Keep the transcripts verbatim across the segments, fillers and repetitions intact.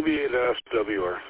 K B eight S W R.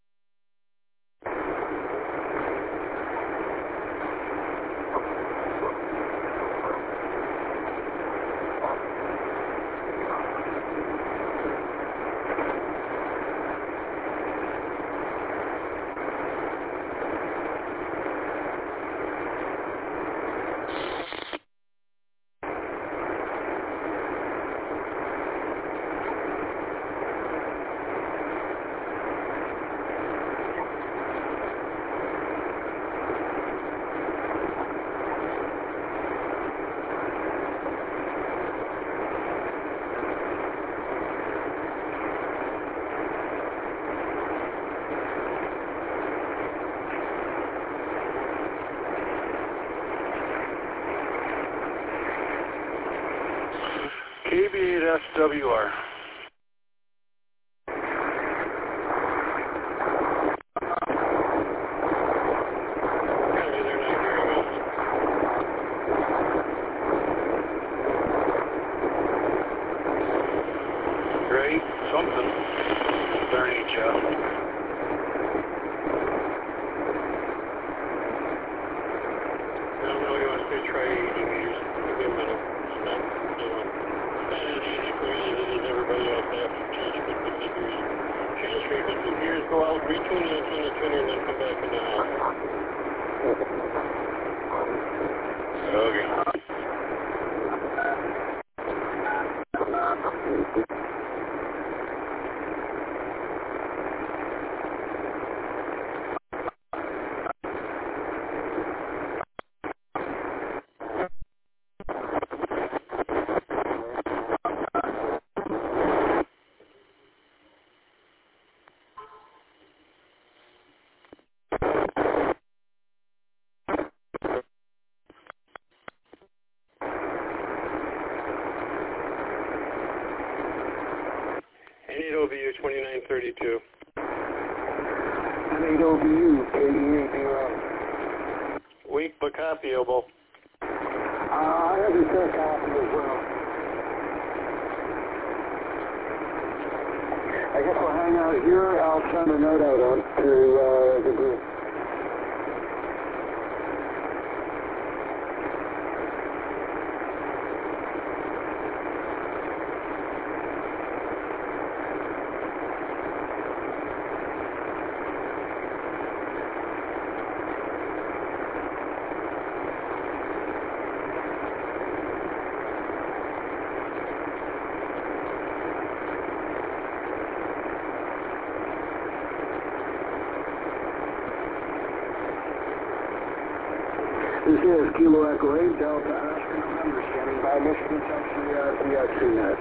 K B eight S W R. Great, something. Darn H F. I don't know, he wants me to try eighty meters. Give me a minute. It's not, you know, it's not as easy for you as it is everybody else to have to change frequency gears. Change frequency gears, go out, retune the antenna tuner, and then come back in the house. Okay. N eight O V U twenty-nine thirty-two. N eight O V U, K E eight zero. Weak but copyable. Uh, I have a set copy as well. I guess we'll hang out here. I'll send a note out on to uh, the group. This is Kilo Echo eight, Delta Oscar November, standing by Michigan Section uh, P X C net.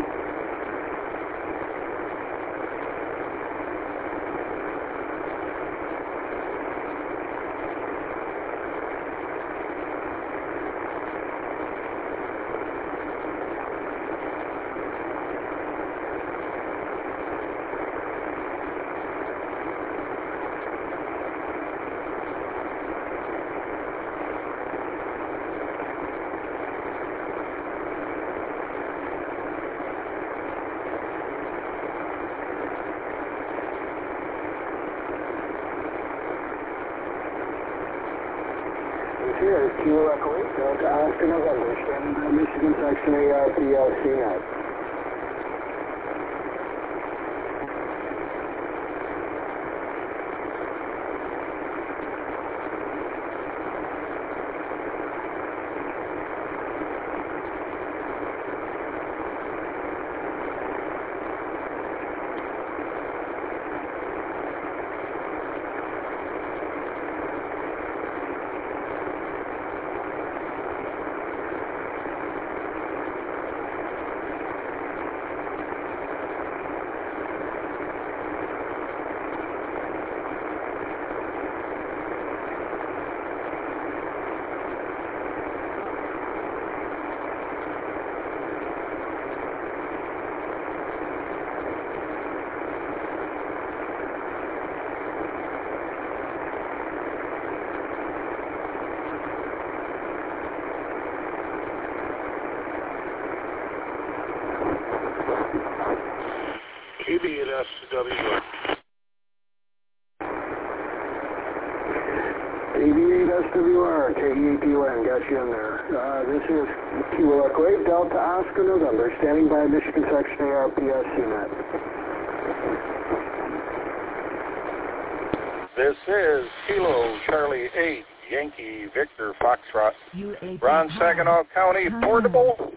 Here is Kilo Echo eight, Delta Oscar November, standing by Michigan Section A R P L C net. K B eight S W R. S W R, K E A T O N, got you in there. Uh, this is Kilo Echo eight, Delta Oscar November, standing by Michigan Section A R P S C net. This is Kilo Charlie eight, Yankee Victor Foxtrot. Ron Saginaw County Portable.